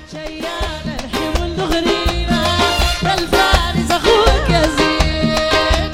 شيال الحمل دغرينا الفارس اخوك يا زين.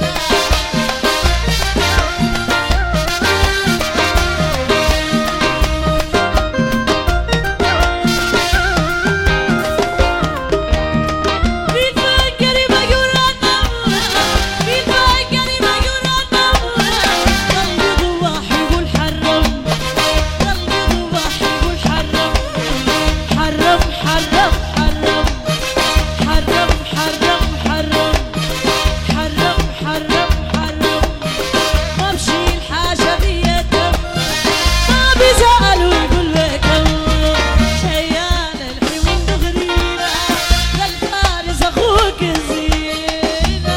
بيفكر بقول النمر بيفكر بقول النمر قلبي ضواح يقول حرم قلبي ضواح يقول حرم حرم حرم حرم حرم حرم حرم حرم حرم حرم ما بشيل حاجة بيدم ما بيزعلوا يقول بكم شيال الحمل دغرينا ده الفارس اخوك زينة.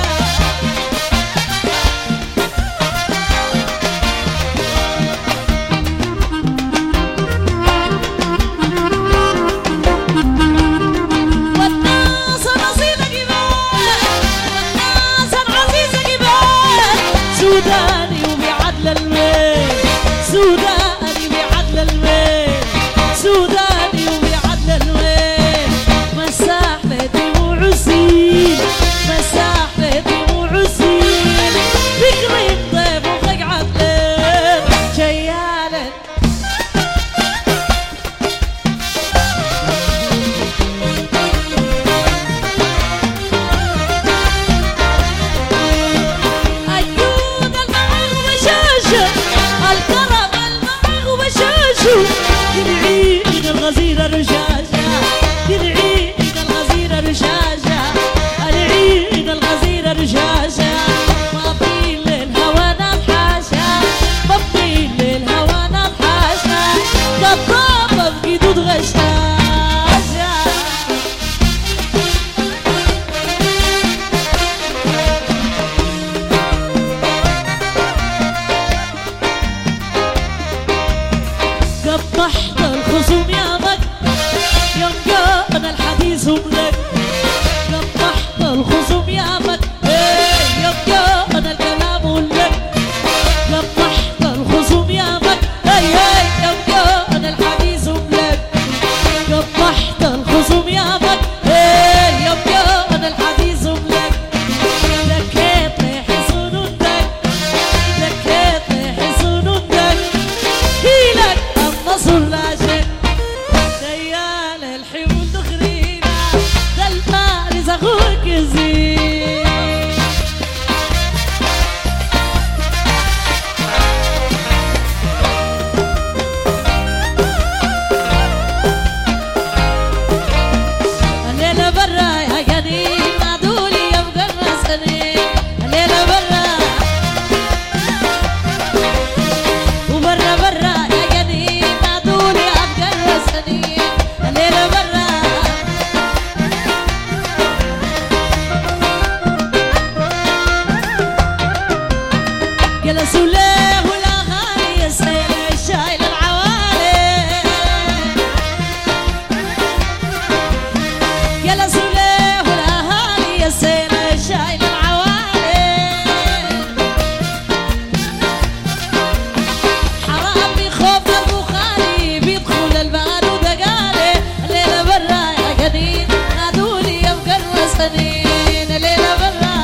والناس نصيبة جبال والناس العزيزة جبال سوداني وبيعدل الميل سوداني بيعدل الميل سوداني وبيعدل الميل مساح لدموع عسيل مساح لدموع عسيل بكرم طيب وخق عدلين شيالة أيود المعغ وبشاشة الكرم المعغ وبشاشة يدعينا الغزيرة رشاشة يدعينا الغزيرة رشاشة أدعينا الغزيرة رشاشة ما بطيل للهوى نبحاشة ما بطيل للهوى نبحاشة قطابة بجدود غشاشة. قبحت الخصوم يا مك يوم جاءنا الحديث لك قبحت الخصوم يا مك يوم جاءنا الكلام لك قبحت الخصوم يا مك يوم جاءنا الحديث لك قبحت الخصوم يا مك يوم جاءنا الحديث لك دكيت حصون لك دكيت حصون لك هيلك النصر لا شك شيال الحمل دغرينا ده الفارس اخوك زين. الليلة برا يا جنين نادولي يا مقرصني الليلة برا وبرا برا يا جنين نادولي يا مقرصني الليلة برا جلسوا له الاغاني يا سيل شايل العوالي جلسوا له الاهالي يا سيل شايل العوالي حرام بخوف البخاري بيدخل البال ودقالي الليلة برا يا جنين نادولي يا مقرصنين الليلة برا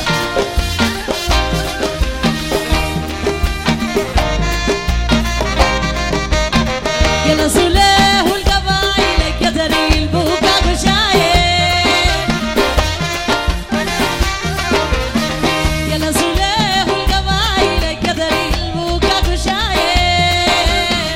جلسوا له القبايل قدري البوقاق وشايل جلسوا له القبايل قدري البوقاق وشايل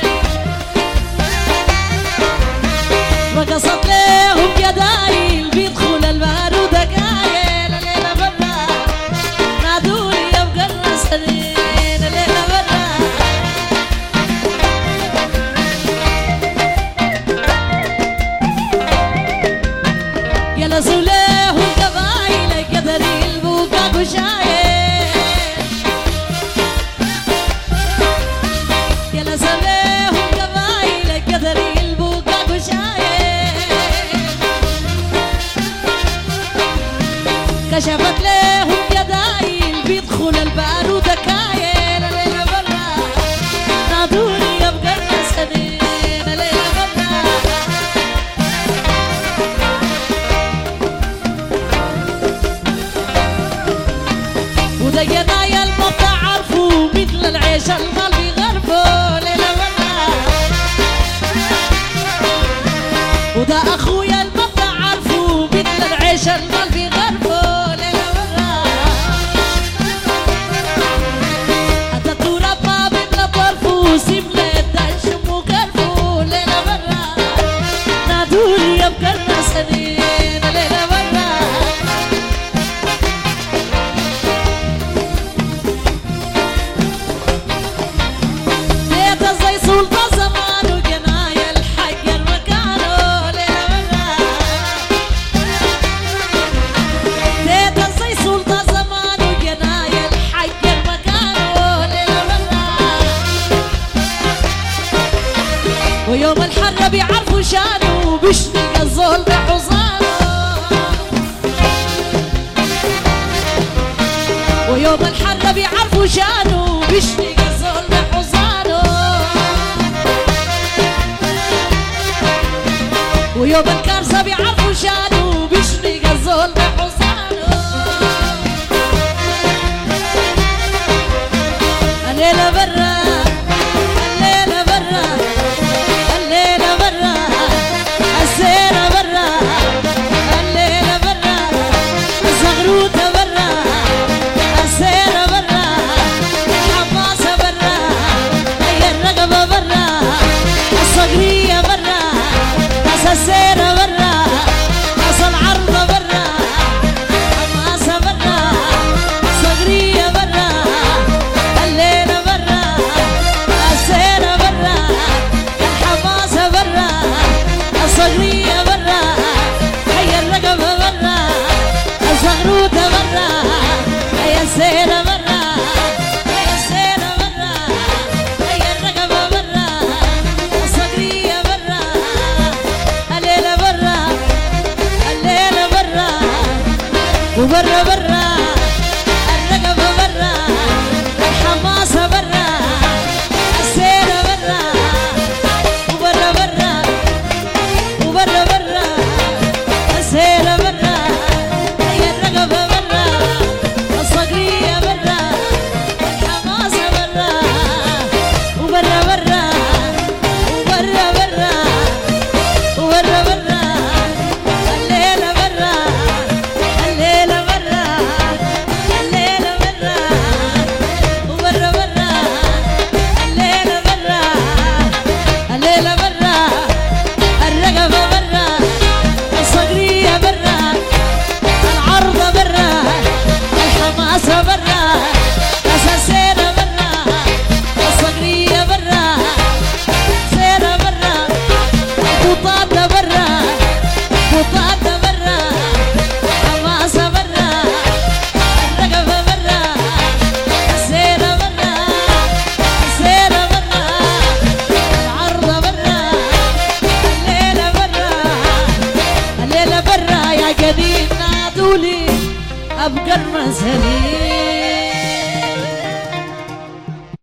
رقصت لهم جدايل بيدخل البارود قايل الليلة برا نادولي يا مقرصنين الليلة برا جلسوا له القبايل قدري البوقاق وشايل جلسوا له القبايل قدري البوقاق وشايل كشفت لهم جدايل بيدخل البارود كايل الليلة برا نادولي يا مقرصنين الليلة برا العيش القلب غربه ليلة برا. وده اخويا المبدأ عارفه مثل العيش القلب غربه ليلة برا. حتى التراب ما بيملى طرفه سيملة دايش وكرفه ليلة برا. نادولي يا بكرنا سنين ليلة برا. سلطة زمان وجناية الحجر مكانه ليلة برا. تيتا زي سلطة زمان وجناية الحجر مكانه ليلة برا. ويوم الحر بيعرفوا شانه بيشنق الزول بحصانه. ويوم الحر بيعرفوا شانه بيشنق الزول بحصانه. ويوم الكارثة بيعرفوا شانه بيشنق الزول بحصانه. الليلة برا الليلة برا الليلة برا السيرة برا الليلة برا الزغروطة برا السيرة برا الحماسة برا هي الرقبة برا الصقرية برا السيرة برا ناس العرضة برا حماسة برا صقرية برا الليلة برا السيرة برا الحماسة برا الصقرية برا هي الرقبة برا الزغروطة برا هي السيرة برا هي السيرة برا هي الرقبة برا الصقرية برا الليلة برا الليلة برا وبرا برا الرقبة برا الحماسة برا السيرة برا وبرا برا وبرا برا السيرة برا هي الرقبة برا الصقرية برا الحماسة برا وبرا برا وبرا برا وبرا برا الليلة برا الليلة برا الليلة برا وبرا برا الليلة برا الليلة برا الرقبة برا الصقرية برا العرضة برا الحماسة برا السيرة برا الصقرية برا سيرة برا البطاطة برا بطاطة برا حماسة برا الرقبة برا السيرة برا السيرة برا العرضة برا الليلة برا الليلة برا يا جديد نادولي أبقى المسالي